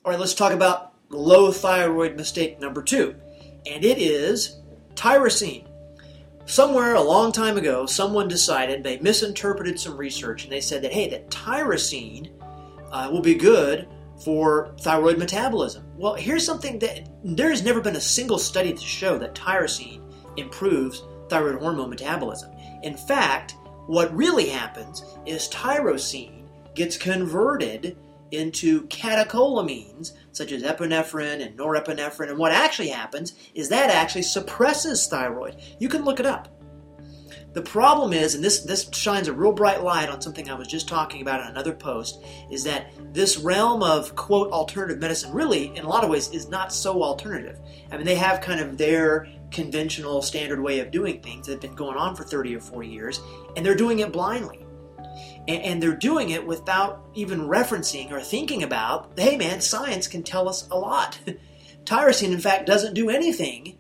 All right, let's talk about low thyroid mistake number 2, and it is tyrosine. Somewhere a long time ago, someone decided, they misinterpreted some research, and they said that, hey, that tyrosine will be good for thyroid metabolism. Well, here's something that there has never been a single study to show that tyrosine improves thyroid hormone metabolism. In fact, what really happens is tyrosine gets converted into catecholamines such as epinephrine and norepinephrine, and what actually happens is that actually suppresses thyroid. You can look it up. The problem is, and this shines a real bright light on something I was just talking about in another post, is that this realm of, quote, alternative medicine really, in a lot of ways, is not so alternative. I mean, they have kind of their conventional standard way of doing things that have been going on for 30 or 40 years, and they're doing it blindly. And they're doing it without even referencing or thinking about, hey man, science can tell us a lot. Tyrosine, in fact, doesn't do anything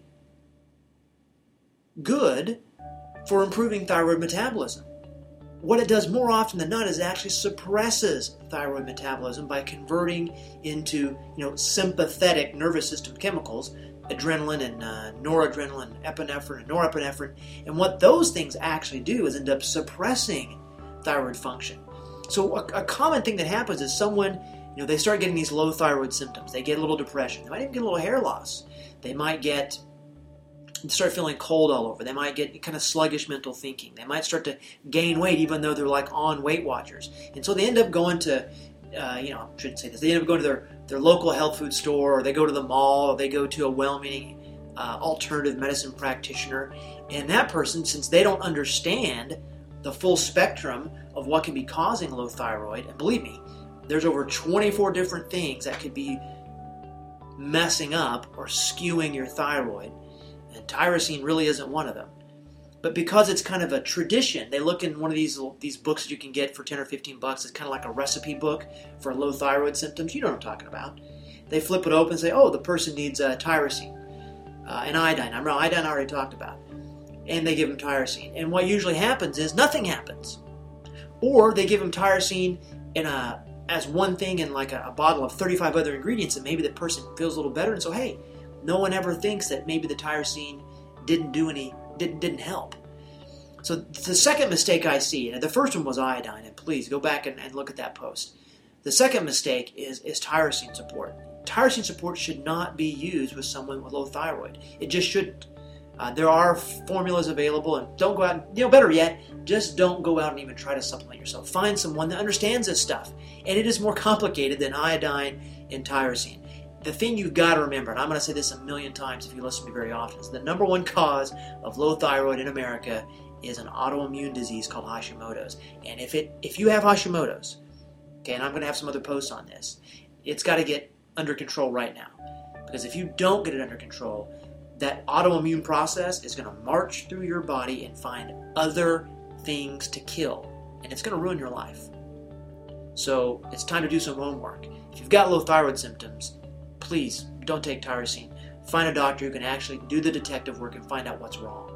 good for improving thyroid metabolism. What it does more often than not is it actually suppresses thyroid metabolism by converting into sympathetic nervous system chemicals, adrenaline and noradrenaline, epinephrine and norepinephrine. And what those things actually do is end up suppressing thyroid function. So a common thing that happens is someone, they start getting these low thyroid symptoms. They get a little depression. They might even get a little hair loss. They might start feeling cold all over. They might get kind of sluggish mental thinking. They might start to gain weight even though they're like on Weight Watchers. And so they end up going to, I shouldn't say this, they end up going to their local health food store, or they go to the mall, or they go to a well-meaning alternative medicine practitioner. And that person, since they don't understand the full spectrum of what can be causing low thyroid, and believe me, there's over 24 different things that could be messing up or skewing your thyroid, and tyrosine really isn't one of them. But because it's kind of a tradition, they look in one of these books that you can get for 10 or 15 bucks. It's kind of like a recipe book for low thyroid symptoms. You know what I'm talking about. They flip it open and say, oh, the person needs tyrosine and iodine. I remember iodine I already talked about. And they give them tyrosine. And what usually happens is nothing happens. Or they give them tyrosine as one thing in like a bottle of 35 other ingredients, and maybe the person feels a little better. And so, hey, no one ever thinks that maybe the tyrosine didn't help. So the second mistake I see, and the first one was iodine, and please go back and look at that post. The second mistake is tyrosine support. Tyrosine support should not be used with someone with low thyroid. It just shouldn't. There are formulas available, and don't go out and, better yet, just don't go out and even try to supplement yourself. Find someone that understands this stuff. And it is more complicated than iodine and tyrosine. The thing you've got to remember, and I'm going to say this a million times if you listen to me very often, is the number one cause of low thyroid in America is an autoimmune disease called Hashimoto's. And if you have Hashimoto's, okay, and I'm going to have some other posts on this, it's got to get under control right now. Because if you don't get it under control, that autoimmune process is going to march through your body and find other things to kill. And it's going to ruin your life. So it's time to do some homework. If you've got low thyroid symptoms, please don't take tyrosine. Find a doctor who can actually do the detective work and find out what's wrong.